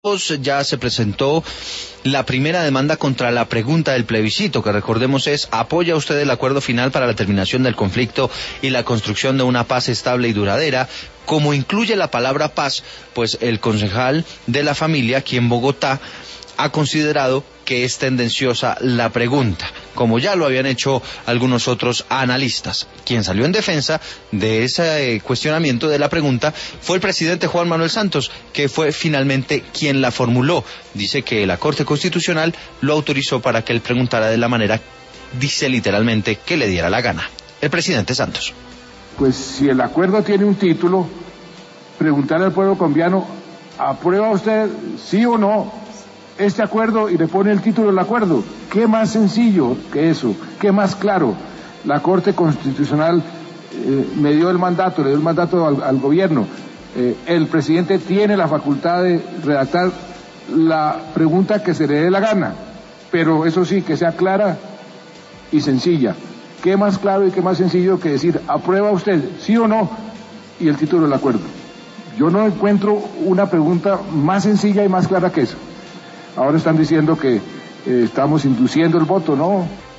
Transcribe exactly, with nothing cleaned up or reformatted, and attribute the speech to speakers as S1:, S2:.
S1: Ya se presentó la primera demanda contra la pregunta del plebiscito, que recordemos es: ¿apoya usted el acuerdo final para la terminación del conflicto y la construcción de una paz estable y duradera? Como incluye la palabra paz, pues el concejal de la familia aquí en Bogotá ha considerado que es tendenciosa la pregunta, como ya lo habían hecho algunos otros analistas. Quien salió en defensa de ese cuestionamiento de la pregunta fue el presidente Juan Manuel Santos, que fue finalmente quien la formuló. Dice que la Corte Constitucional lo autorizó para que él preguntara de la manera, dice literalmente, que le diera la gana. El presidente Santos.
S2: Pues si el acuerdo tiene un título, preguntarle al pueblo colombiano: ¿aprueba usted sí o no este acuerdo? Y le pone el título del acuerdo. ¿Qué más sencillo que eso? ¿Qué más claro? La Corte Constitucional eh, me dio el mandato, le dio el mandato al, al gobierno. Eh, el presidente tiene la facultad de redactar la pregunta que se le dé la gana, pero eso sí, que sea clara y sencilla. ¿Qué más claro y qué más sencillo que decir: ¿aprueba usted sí o no? Y el título del acuerdo. Yo no encuentro una pregunta más sencilla y más clara que eso. Ahora están diciendo que eh, estamos induciendo el voto, ¿no?